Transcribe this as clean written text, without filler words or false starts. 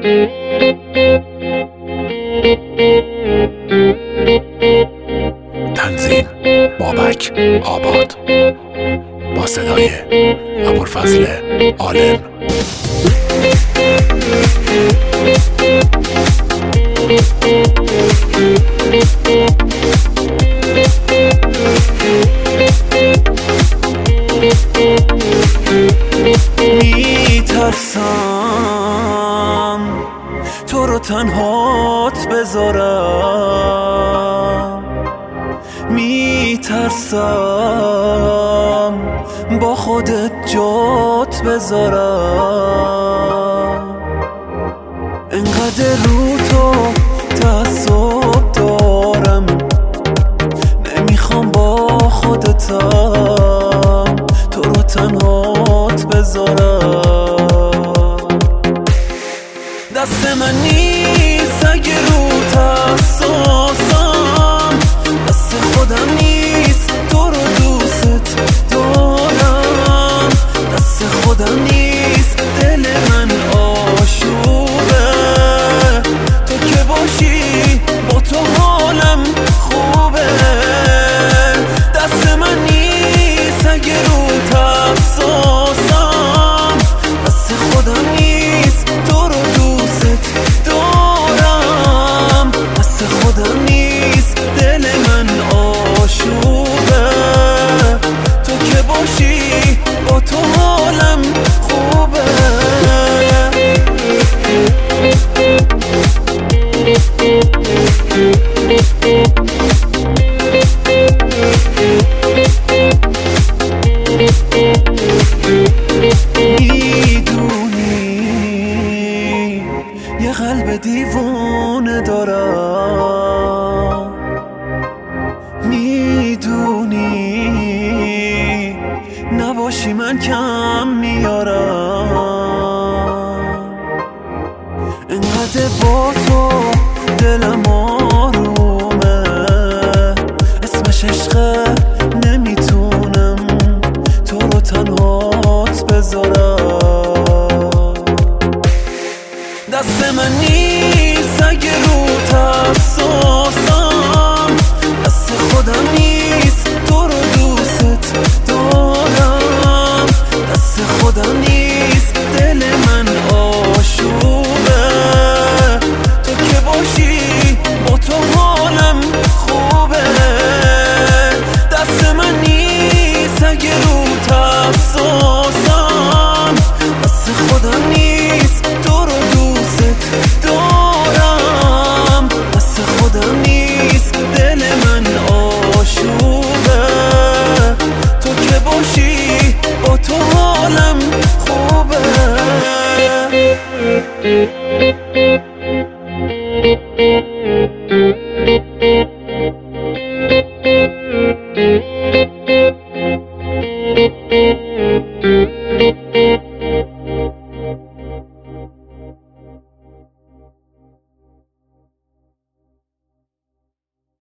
تنظیم بابک آباد با صدای ابوالفضل عالم. میترسم تو رو تنهات بذارم، میترسم با خودت جات بذارم. انقدر رو تو تعصب دارم، نمیخوام با خودتم تو رو تنهات بذارم. دست من نیست اگه رو حساسم، دست خودم نیست تو رو دوست دارم، دست خودم نیست دل من آشوبه، تو که باشی با تو حالم خوبه. دست من نیست اگه رو حساسم، دست خودم نیست تو رو دوست دارم، دست خودم نیست دل من آشوبه، تو که باشی با تو حالم خوبه. میدونی یه قلب دیوونه دارم، میدونی نباشی من کم میارم. انقدر با تو دلم آرومه، اسمش عشقه، نمیتونم تو رو تنهات بذارم. دست من نیست اگه رو حساسم، دست خودم نیست تو رو دوست دارم، دست خودم نیست دل من آشوبه، تو که باشی با تو حالم خوبه. دست من نیست اگه رو حساسم، دست خودم نیست تو رو دوست دارم، دست خودم نیست دل من آشوبه، تو که باشی با تو حالم خوبه.